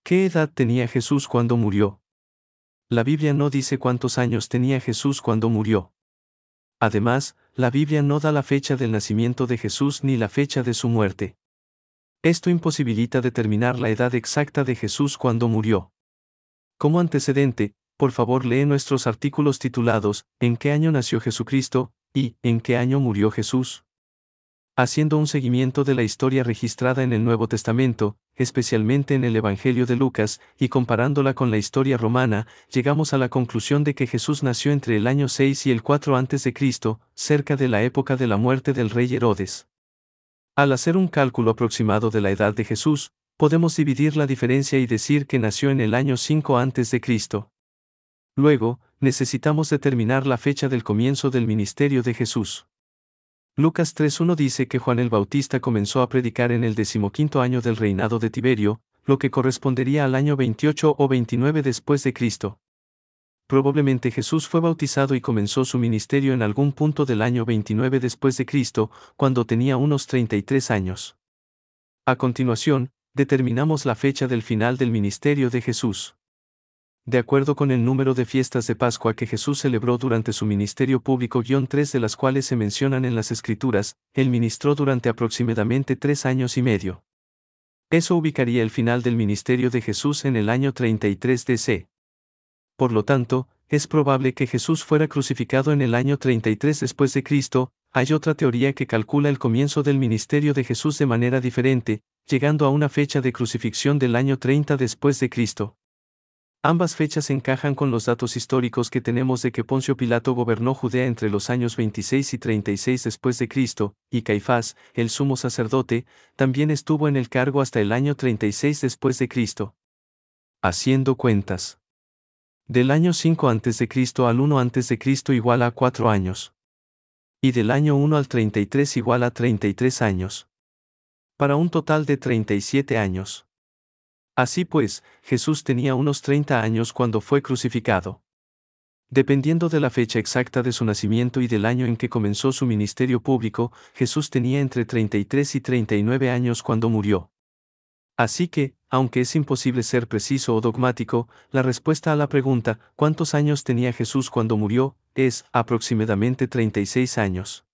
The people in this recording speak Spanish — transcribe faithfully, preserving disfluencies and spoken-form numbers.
¿Qué edad tenía Jesús cuando murió? La Biblia no dice cuántos años tenía Jesús cuando murió. Además, la Biblia no da la fecha del nacimiento de Jesús ni la fecha de su muerte. Esto imposibilita determinar la edad exacta de Jesús cuando murió. Como antecedente, por favor lee nuestros artículos titulados ¿En qué año nació Jesucristo? Y ¿En qué año murió Jesús? Haciendo un seguimiento de la historia registrada en el Nuevo Testamento, especialmente en el Evangelio de Lucas, y comparándola con la historia romana, llegamos a la conclusión de que Jesús nació entre el año seis y el cuatro antes de Cristo, cerca de la época de la muerte del rey Herodes. Al hacer un cálculo aproximado de la edad de Jesús, podemos dividir la diferencia y decir que nació en el año cinco antes de Cristo. Luego, necesitamos determinar la fecha del comienzo del ministerio de Jesús. Lucas tres uno dice que Juan el Bautista comenzó a predicar en el decimoquinto año del reinado de Tiberio, lo que correspondería al año veintiocho o veintinueve después de Cristo. Probablemente Jesús fue bautizado y comenzó su ministerio en algún punto del año veintinueve después de Cristo, cuando tenía unos treinta y tres años. A continuación, determinamos la fecha del final del ministerio de Jesús. De acuerdo con el número de fiestas de Pascua que Jesús celebró durante su ministerio público, tres de las cuales se mencionan en las Escrituras, él ministró durante aproximadamente tres años y medio. Eso ubicaría el final del ministerio de Jesús en el año treinta y tres D C Por lo tanto, es probable que Jesús fuera crucificado en el año treinta y tres después de Cristo. Hay otra teoría que calcula el comienzo del ministerio de Jesús de manera diferente, llegando a una fecha de crucifixión del año treinta después de Cristo. Ambas fechas encajan con los datos históricos que tenemos de que Poncio Pilato gobernó Judea entre los años veintiséis y treinta y seis después de Cristo, y Caifás, el sumo sacerdote, también estuvo en el cargo hasta el año treinta y seis después de Cristo. Haciendo cuentas. Del año cinco antes de Cristo al uno antes de Cristo igual a cuatro años. Y del año uno al treinta y tres igual a treinta y tres años. Para un total de treinta y siete años. Así pues, Jesús tenía unos treinta años cuando fue crucificado. Dependiendo de la fecha exacta de su nacimiento y del año en que comenzó su ministerio público, Jesús tenía entre treinta y tres y treinta y nueve años cuando murió. Así que, aunque es imposible ser preciso o dogmático, la respuesta a la pregunta, ¿cuántos años tenía Jesús cuando murió?, es, aproximadamente treinta y seis años.